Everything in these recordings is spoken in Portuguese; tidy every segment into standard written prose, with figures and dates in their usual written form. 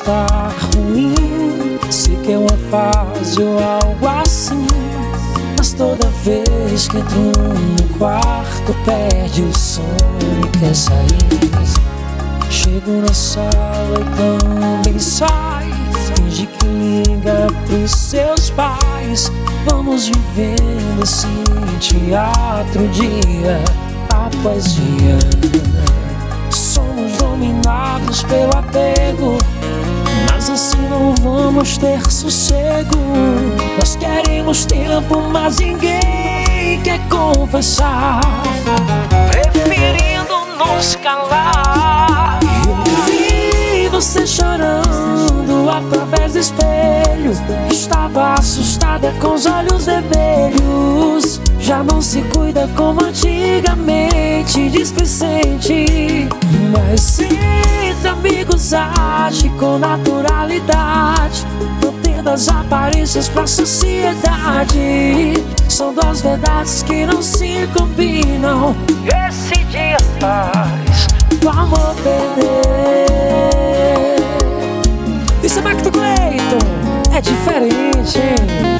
está ruim. Sei que é uma fase ou algo assim, mas toda vez que entro no quarto perde o sono e quer sair. Chego na sala e também sai, finge que liga pros seus pais. Vamos vivendo esse teatro dia após dia. Somos dominados pelo apego, mas assim não vamos ter sossego. Nós queremos tempo, mas ninguém quer conversar, preferindo nos calar. Eu vi você chorando através do espelho. Estava assustada com os olhos vermelhos. Já não se cuida como antigamente, displicente. Mas entre amigos age com naturalidade, mantendo as aparências pra sociedade. São duas verdades que não se combinam. Esse dia faz o amor perder. Isso é Macto Cleiton, é diferente, hein?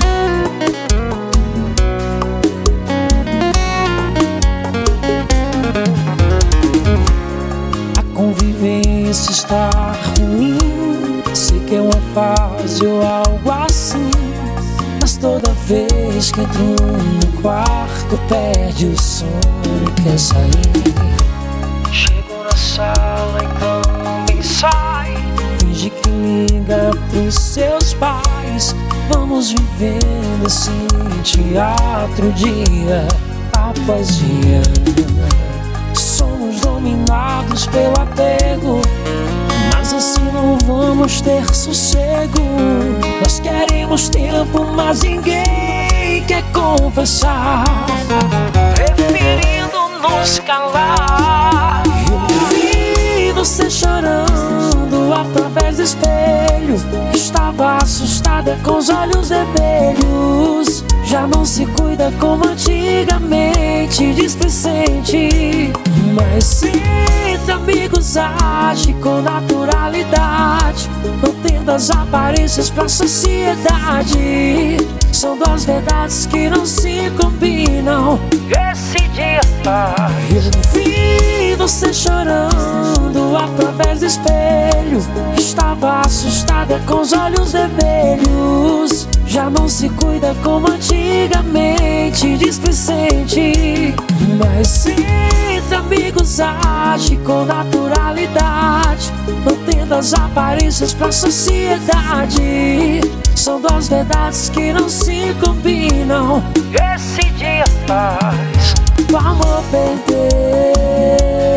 A convivência está ruim. Sei que é uma fase ou algo assim, mas toda vez que entro no quarto perde o sono e quer sair. Chego na sala e também sai, finge que liga pros seus pais. Vamos vivendo esse teatro dia após dia. Somos dominados pelo apego, mas assim não vamos ter sossego. Nós queremos tempo, mas ninguém quer conversar, preferindo nos calar. Eu vi você chorando através do espelho. Estava assustada com os olhos vermelhos. Já não se cuida como antigamente, displicente. Mas entre amigos age com naturalidade, mantendo as aparências pra sociedade. São duas verdades que não se combinam. Esse dia faz. Eu vi você chorando através do espelho. Estava assustada com os olhos vermelhos. Já não se cuida como antigamente, displicente. Mas entre amigos age com naturalidade, mantendo as aparências pra sociedade. São duas verdades que não se combinam. Esse dia faz o amor perder.